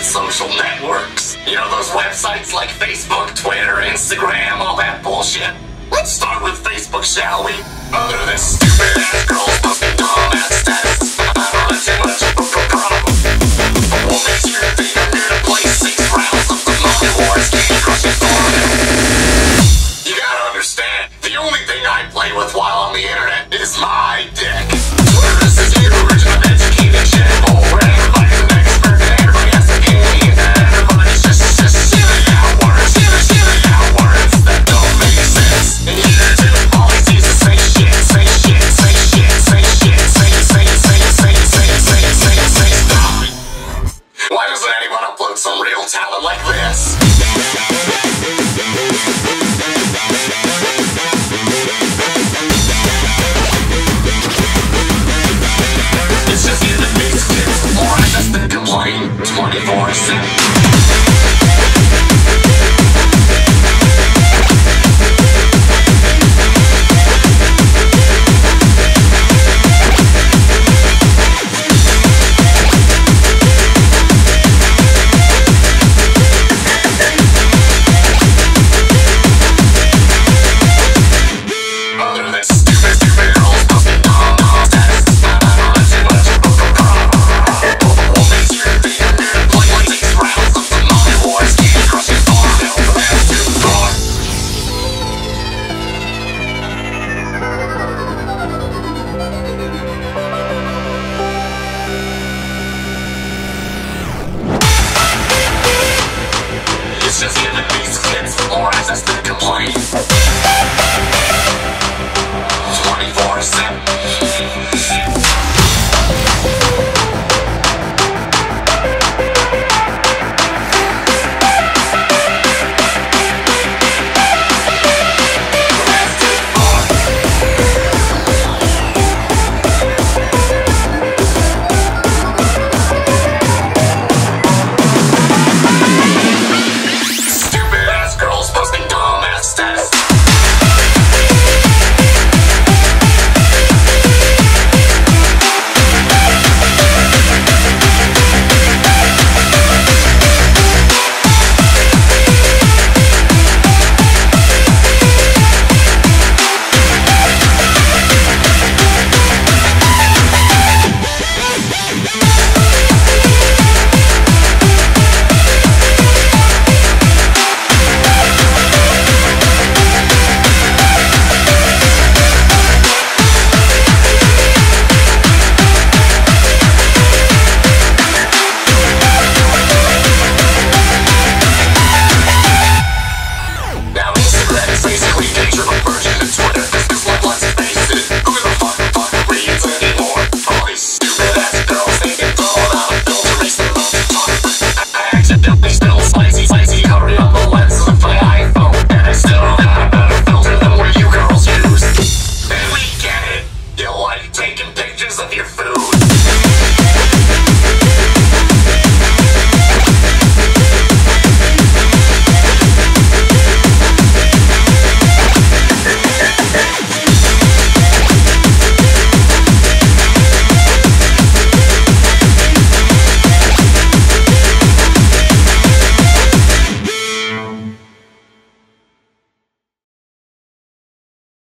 social networks. You know those websites like Facebook, Twitter, Instagram, all that bullshit? Let's start with Facebook, shall we? Other than stupid ass girls posting dumb ass status, I don't have too much of a problem. But what makes you think I'm here to play 6 rounds of the Money Wars Candy Crush Farmville? You gotta understand, the only thing I play with while on the internet is my dick. This is the original educated shithole where everybody's an expert and everybody has an opinion and everybody's just shitting out words, shitting out words that don't make sense. And you do always use to say shit, say shit, say shit, say shit, say stop. Why doesn't anyone upload some real talent like this? It's just you that makes kids more access than complain 24/7. It's just giving these kids more access than complain 24/7. Taking pictures of your food.